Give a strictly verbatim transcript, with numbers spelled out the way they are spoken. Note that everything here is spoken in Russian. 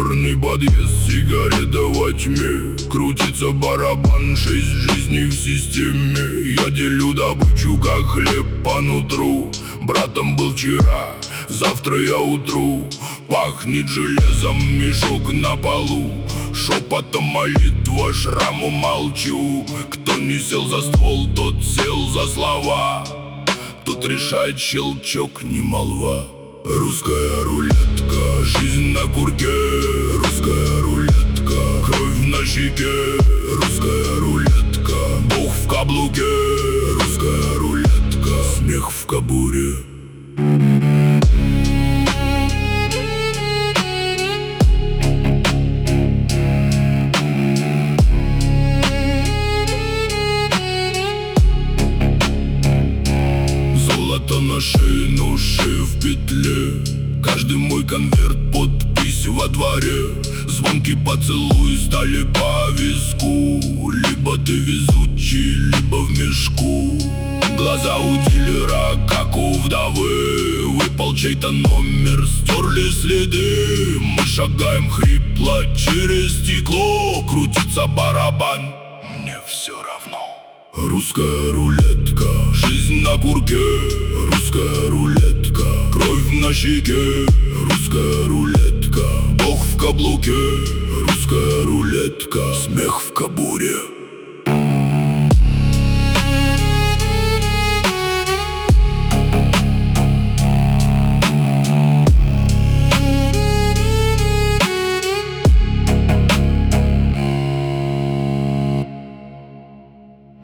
Черный подъезд, сигарета во тьме. Крутится барабан, шесть жизней в системе. Я делю добычу, как хлеб по нутру. Братом был вчера, завтра я утру. Пахнет железом мешок на полу. Шепотом молитва, шраму молчу. Кто не сел за ствол, тот сел за слова. Тут решает щелчок, не молва. Русская рулетка, жизнь на курке. Русская рулетка, кровь на щеке. Русская рулетка, Бог в каблуке. Русская рулетка, смех в кобуре. Золото на шее, ноши в петле. Каждый мой конверт, подпись во дворе. Звонкий поцелуй стали по виску. Либо ты везучий, либо в мешку. Глаза у дилера, как у вдовы. Выпал чей-то номер, стерли следы. Мы шагаем хрипло через стекло. Крутится барабан, мне все равно. Русская рулетка, жизнь на курке. Русская рулетка, кровь на щеке. Русская рулетка, Бог в каблуке. Русская рулетка, смех в кобуре.